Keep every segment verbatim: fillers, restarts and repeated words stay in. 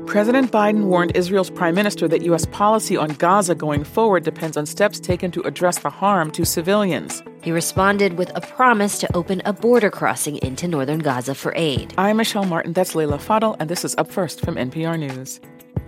President Biden warned Israel's prime minister that U S policy on Gaza going forward depends on steps taken to address the harm to civilians. He responded with a promise to open a border crossing into northern Gaza for aid. I'm Michelle Martin, that's Leila Fadel, and this is Up First from N P R News.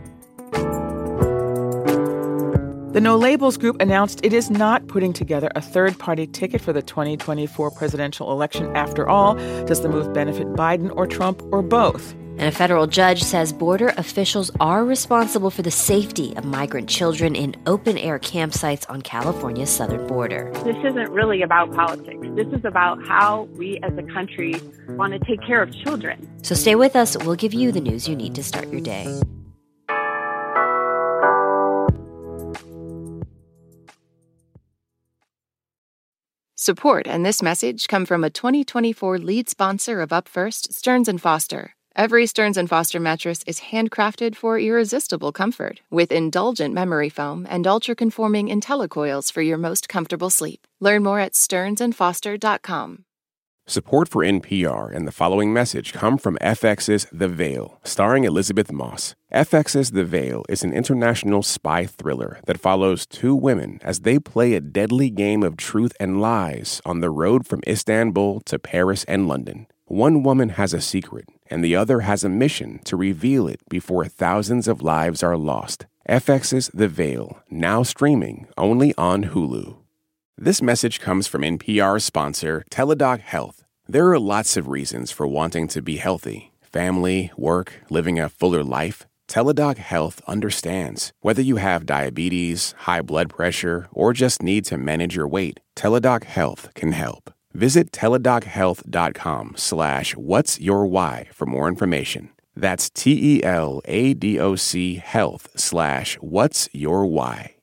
The No Labels Group announced it is not putting together a third-party ticket for the twenty twenty-four presidential election after all. Does the move benefit Biden or Trump or both? And a federal judge says border officials are responsible for the safety of migrant children in open-air campsites on California's southern border. This isn't really about politics. This is about how we as a country want to take care of children. So stay with us. We'll give you the news you need to start your day. Support and this message come from a twenty twenty-four lead sponsor of Up First, Stearns and Foster. Every Stearns and Foster mattress is handcrafted for irresistible comfort, with indulgent memory foam and ultra-conforming IntelliCoils for your most comfortable sleep. Learn more at stearns and foster dot com. Support for N P R and the following message come from F X's The Veil, starring Elizabeth Moss. F X's The Veil is an international spy thriller that follows two women as they play a deadly game of truth and lies on the road from Istanbul to Paris and London. One woman has a secret, and the other has a mission to reveal it before thousands of lives are lost. F X's The Veil, now streaming only on Hulu. This message comes from N P R sponsor Teladoc Health. There are lots of reasons for wanting to be healthy. Family, work, living a fuller life. Teladoc Health understands. Whether you have diabetes, high blood pressure, or just need to manage your weight, Teladoc Health can help. Visit teladochealth.com slash what's your why for more information. That's T-E-L-A-D-O-C health slash what's your why.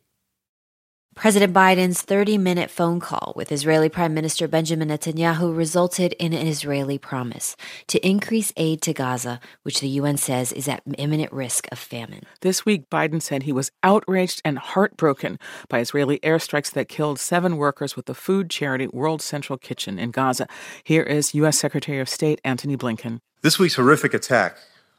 President Biden's thirty-minute phone call with Israeli Prime Minister Benjamin Netanyahu resulted in an Israeli promise to increase aid to Gaza, which the U N says is at imminent risk of famine. This week, Biden said he was outraged and heartbroken by Israeli airstrikes that killed seven workers with the food charity World Central Kitchen in Gaza. Here is U S Secretary of State Antony Blinken. This week's horrific attack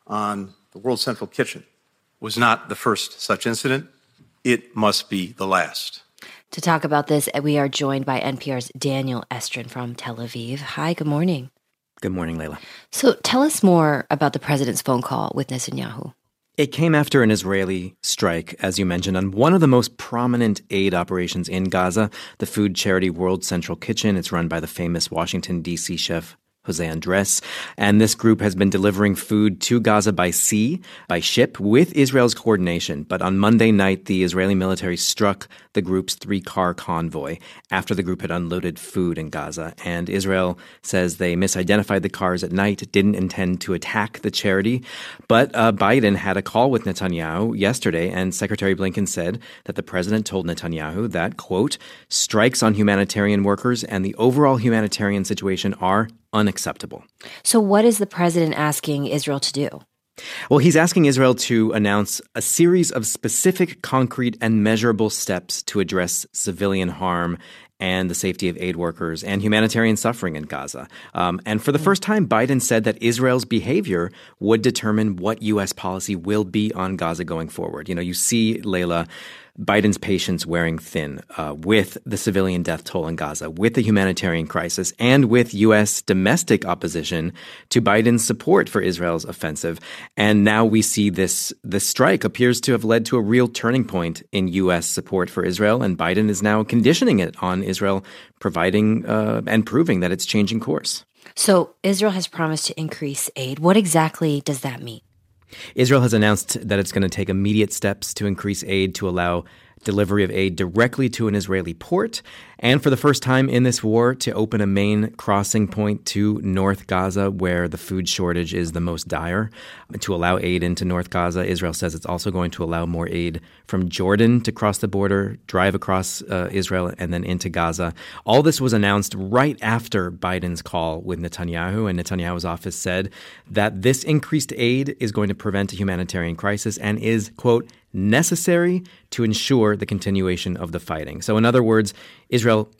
on the World Central Kitchen was not the first such incident. It must be the last. To talk about this, we are joined by N P R's Daniel Estrin from Tel Aviv. Hi, good morning. Good morning, Leila. So tell us more about the president's phone call with Netanyahu. It came after an Israeli strike, as you mentioned, on one of the most prominent aid operations in Gaza, the food charity World Central Kitchen. It's run by the famous Washington, D C chef Jose Andres. And this group has been delivering food to Gaza by sea, by ship, with Israel's coordination. But on Monday night, the Israeli military struck the group's three-car convoy after the group had unloaded food in Gaza. And Israel says they misidentified the cars at night, didn't intend to attack the charity. But uh, Biden had a call with Netanyahu yesterday, and Secretary Blinken said that the president told Netanyahu that, quote, strikes on humanitarian workers and the overall humanitarian situation are unacceptable. So what is the president asking Israel to do? Well, he's asking Israel to announce a series of specific, concrete, and measurable steps to address civilian harm and the safety of aid workers and humanitarian suffering in Gaza. Um, and for the first time, Biden said that Israel's behavior would determine what U S policy will be on Gaza going forward. You know, you see, Leila, Biden's patience wearing thin uh, with the civilian death toll in Gaza, with the humanitarian crisis, and with U S domestic opposition to Biden's support for Israel's offensive. And now we see this, this strike appears to have led to a real turning point in U S support for Israel, and Biden is now conditioning it on Israel providing uh, and proving that it's changing course. So Israel has promised to increase aid. What exactly does that mean? Israel has announced that it's going to take immediate steps to increase aid to allow delivery of aid directly to an Israeli port, and for the first time in this war, to open a main crossing point to North Gaza, where the food shortage is the most dire. To allow aid into North Gaza, Israel says it's also going to allow more aid from Jordan to cross the border, drive across uh, Israel, and then into Gaza. All this was announced right after Biden's call with Netanyahu, and Netanyahu's office said that this increased aid is going to prevent a humanitarian crisis and is, quote, necessary to ensure the continuation of the fighting. So in other words, Israel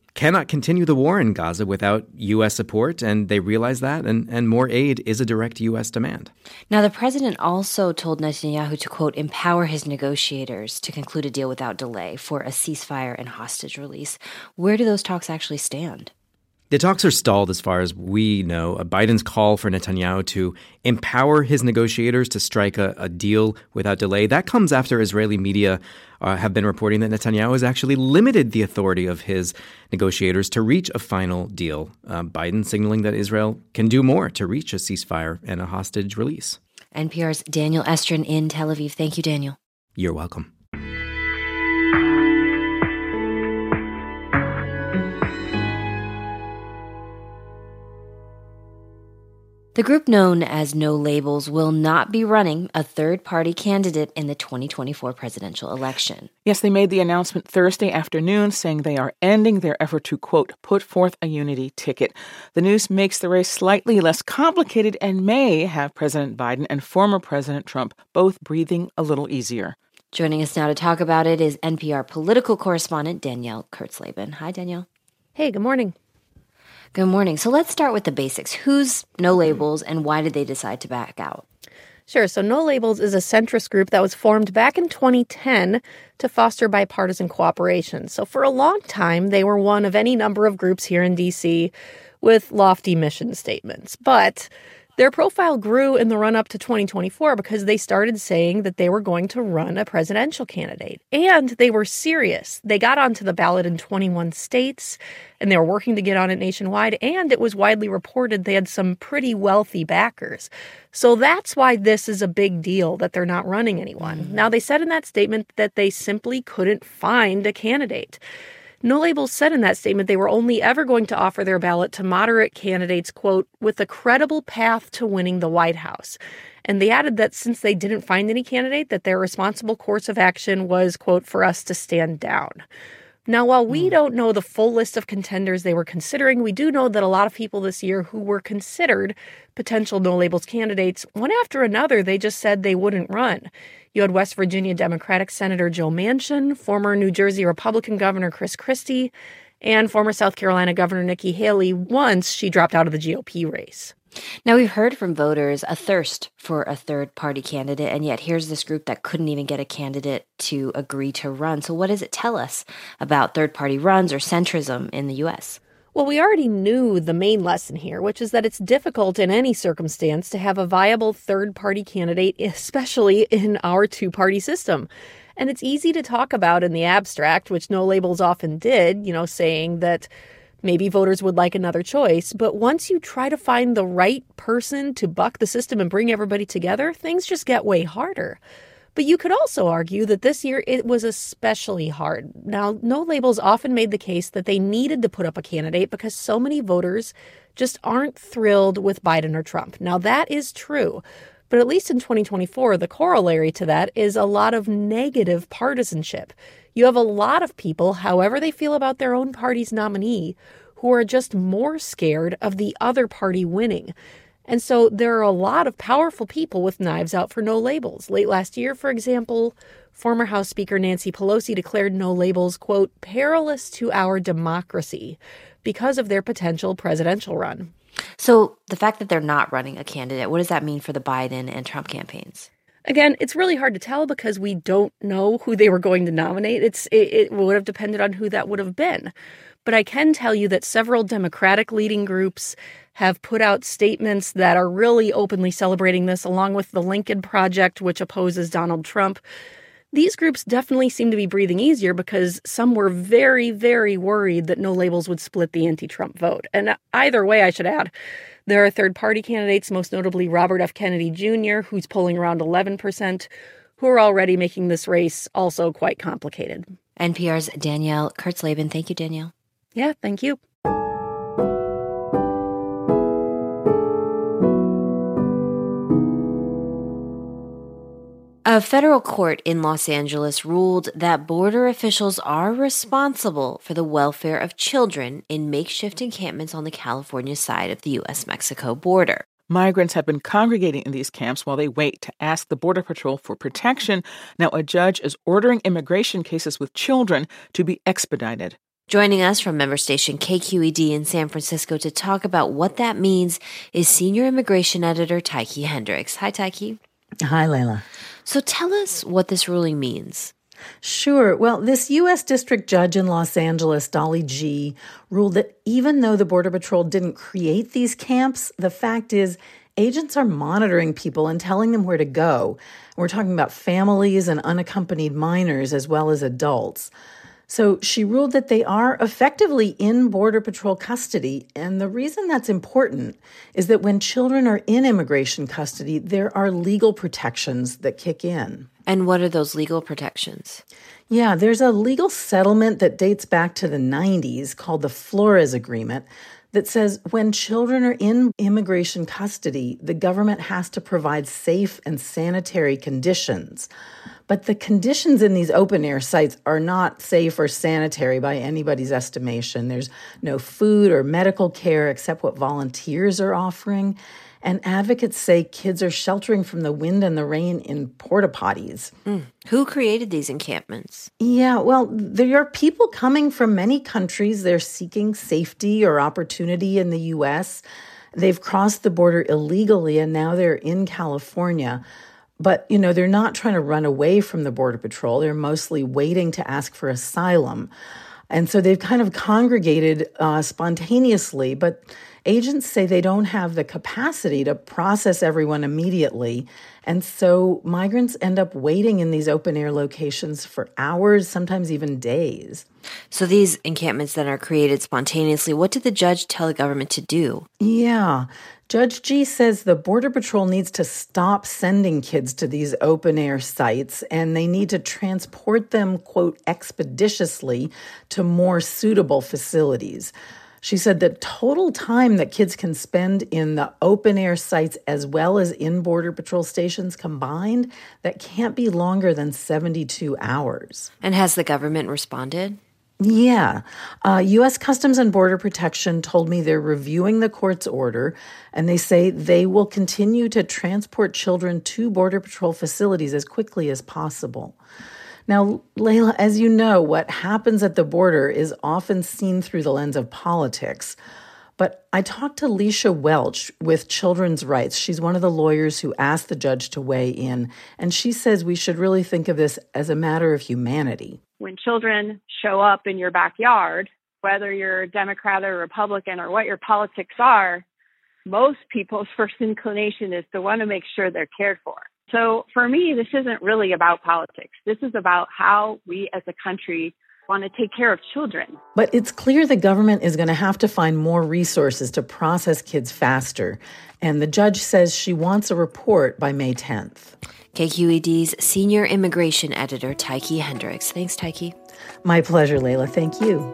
cannot continue the war in Gaza without U S support, and they realize that, and, and more aid is a direct U S demand. Now, the president also told Netanyahu to, quote, empower his negotiators to conclude a deal without delay for a ceasefire and hostage release. Where do those talks actually stand? The talks are stalled as far as we know. Biden's call for Netanyahu to empower his negotiators to strike a, a deal without delay, that comes after Israeli media uh, have been reporting that Netanyahu has actually limited the authority of his negotiators to reach a final deal. Uh, Biden signaling that Israel can do more to reach a ceasefire and a hostage release. N P R's Daniel Estrin in Tel Aviv. Thank you, Daniel. You're welcome. The group known as No Labels will not be running a third-party candidate in the twenty twenty-four presidential election. Yes, they made the announcement Thursday afternoon saying they are ending their effort to, quote, put forth a unity ticket. The news makes the race slightly less complicated and may have President Biden and former President Trump both breathing a little easier. Joining us now to talk about it is N P R political correspondent Danielle Kurtzleben. Hi, Danielle. Hey, good morning. Good morning. So let's start with the basics. Who's No Labels and why did they decide to back out? Sure. So No Labels is a centrist group that was formed back in twenty ten to foster bipartisan cooperation. So for a long time, they were one of any number of groups here in D C with lofty mission statements. But their profile grew in the run-up to twenty twenty-four because they started saying that they were going to run a presidential candidate. And they were serious. They got onto the ballot in twenty-one states, and they were working to get on it nationwide, and it was widely reported they had some pretty wealthy backers. So that's why this is a big deal that they're not running anyone. Mm-hmm. Now, they said in that statement that they simply couldn't find a candidate. No Labels said in that statement they were only ever going to offer their ballot to moderate candidates, quote, with a credible path to winning the White House. And they added that since they didn't find any candidate, that their responsible course of action was, quote, for us to stand down. Now, while we don't know the full list of contenders they were considering, we do know that a lot of people this year who were considered potential No Labels candidates, one after another, they just said they wouldn't run. You had West Virginia Democratic Senator Joe Manchin, former New Jersey Republican Governor Chris Christie, and former South Carolina Governor Nikki Haley once she dropped out of the G O P race. Now, we've heard from voters a thirst for a third-party candidate, and yet here's this group that couldn't even get a candidate to agree to run. So what does it tell us about third-party runs or centrism in the U S? Well, we already knew the main lesson here, which is that it's difficult in any circumstance to have a viable third-party candidate, especially in our two-party system. And it's easy to talk about in the abstract, which No Labels often did, you know, saying that maybe voters would like another choice. But once you try to find the right person to buck the system and bring everybody together, things just get way harder. But you could also argue that this year it was especially hard. Now, No Labels often made the case that they needed to put up a candidate because so many voters just aren't thrilled with Biden or Trump. Now, that is true. But at least in twenty twenty-four, the corollary to that is a lot of negative partisanship. You have a lot of people, however they feel about their own party's nominee, who are just more scared of the other party winning. And so there are a lot of powerful people with knives out for No Labels. Late last year, for example, former House Speaker Nancy Pelosi declared No Labels, quote, perilous to our democracy because of their potential presidential run. So the fact that they're not running a candidate, what does that mean for the Biden and Trump campaigns? Again, it's really hard to tell because we don't know who they were going to nominate. It's it, it would have depended on who that would have been. But I can tell you that several Democratic leading groups have put out statements that are really openly celebrating this, along with the Lincoln Project, which opposes Donald Trump. These groups definitely seem to be breathing easier because some were very, very worried that No Labels would split the anti-Trump vote. And either way, I should add, there are third-party candidates, most notably Robert F. Kennedy Junior, who's polling around eleven percent, who are already making this race also quite complicated. N P R's Danielle Kurtzleben. Thank you, Danielle. Yeah, thank you. A federal court in Los Angeles ruled that border officials are responsible for the welfare of children in makeshift encampments on the California side of the U S Mexico border. Migrants have been congregating in these camps while they wait to ask the Border Patrol for protection. Now, a judge is ordering immigration cases with children to be expedited. Joining us from member station K Q E D in San Francisco to talk about what that means is senior immigration editor Tyche Hendricks. Hi, Tyche. Hi, Layla. So tell us what this ruling means. Sure. Well, this U S district judge in Los Angeles, Dolly Gee, ruled that even though the Border Patrol didn't create these camps, the fact is agents are monitoring people and telling them where to go. We're talking about families and unaccompanied minors as well as adults. So she ruled that they are effectively in Border Patrol custody. And the reason that's important is that when children are in immigration custody, there are legal protections that kick in. And what are those legal protections? Yeah, there's a legal settlement that dates back to the nineties called the Flores Agreement that says when children are in immigration custody, the government has to provide safe and sanitary conditions. But the conditions in these open-air sites are not safe or sanitary by anybody's estimation. There's no food or medical care except what volunteers are offering. And advocates say kids are sheltering from the wind and the rain in porta potties. Mm. Who created these encampments? Yeah, well, there are people coming from many countries. They're seeking safety or opportunity in the U S. They've crossed the border illegally, and now they're in California. But, you know, they're not trying to run away from the Border Patrol. They're mostly waiting to ask for asylum. And so they've kind of congregated uh, spontaneously, but agents say they don't have the capacity to process everyone immediately. And so migrants end up waiting in these open-air locations for hours, sometimes even days. So these encampments then are created spontaneously. What did the judge tell the government to do? Yeah. Judge Gee says the Border Patrol needs to stop sending kids to these open-air sites, and they need to transport them, quote, expeditiously to more suitable facilities. She said the total time that kids can spend in the open-air sites as well as in Border Patrol stations combined, that can't be longer than seventy-two hours. And has the government responded? Yeah. Uh, U S Customs and Border Protection told me they're reviewing the court's order, and they say they will continue to transport children to Border Patrol facilities as quickly as possible. Now, Layla, as you know, what happens at the border is often seen through the lens of politics. But I talked to Leisha Welch with Children's Rights. She's one of the lawyers who asked the judge to weigh in, and she says we should really think of this as a matter of humanity. When children show up in your backyard, whether you're a Democrat or Republican or what your politics are, most people's first inclination is to want to make sure they're cared for. So for me, this isn't really about politics. This is about how we as a country want to take care of children. But it's clear the government is going to have to find more resources to process kids faster. And the judge says she wants a report by May tenth. K Q E D's senior immigration editor, Tyche Hendricks. Thanks, Tyche. My pleasure, Layla. Thank you.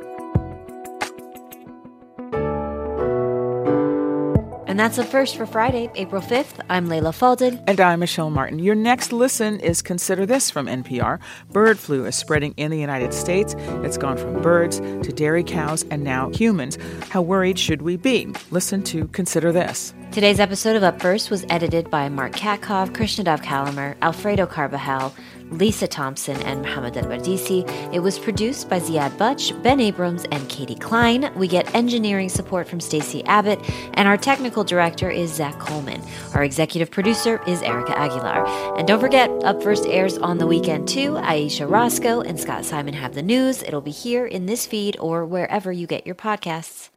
And that's the first for Friday, April fifth. I'm Layla Faldin. And I'm Michelle Martin. Your next listen is Consider This from N P R. Bird flu is spreading in the United States. It's gone from birds to dairy cows and now humans. How worried should we be? Listen to Consider This. Today's episode of Up First was edited by Mark Katkov, Krishnadav Kalamer, Alfredo Carvajal, Lisa Thompson, and Mohammed El-Bardisi. It was produced by Ziad Butch, Ben Abrams, and Katie Klein. We get engineering support from Stacey Abbott, and our technical director is Zach Coleman. Our executive producer is Erica Aguilar. And don't forget, Up First airs on the weekend too. Aisha Roscoe and Scott Simon have the news. It'll be here in this feed or wherever you get your podcasts.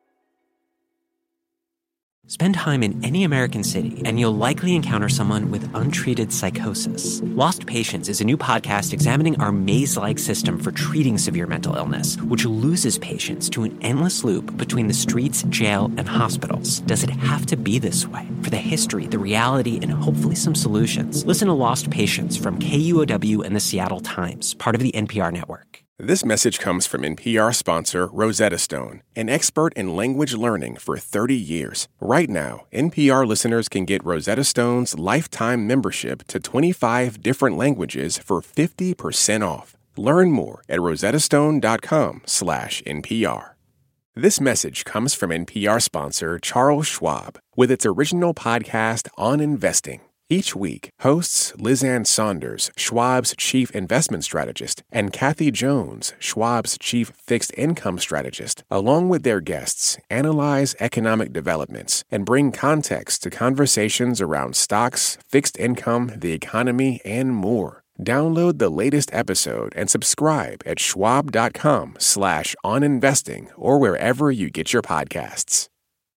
Spend time in any American city, and you'll likely encounter someone with untreated psychosis. Lost Patients is a new podcast examining our maze-like system for treating severe mental illness, which loses patients to an endless loop between the streets, jail, and hospitals. Does it have to be this way? For the history, the reality, and hopefully some solutions, listen to Lost Patients from K U O W and the Seattle Times, part of the N P R network. This message comes from N P R sponsor Rosetta Stone, an expert in language learning for thirty years. Right now, N P R listeners can get Rosetta Stone's lifetime membership to twenty-five different languages for fifty percent off. Learn more at rosettastone.com slash NPR. This message comes from N P R sponsor Charles Schwab with its original podcast on investing. Each week, hosts Lizanne Saunders, Schwab's chief investment strategist, and Kathy Jones, Schwab's chief fixed income strategist, along with their guests, analyze economic developments and bring context to conversations around stocks, fixed income, the economy, and more. Download the latest episode and subscribe at schwab.com slash on investing or wherever you get your podcasts.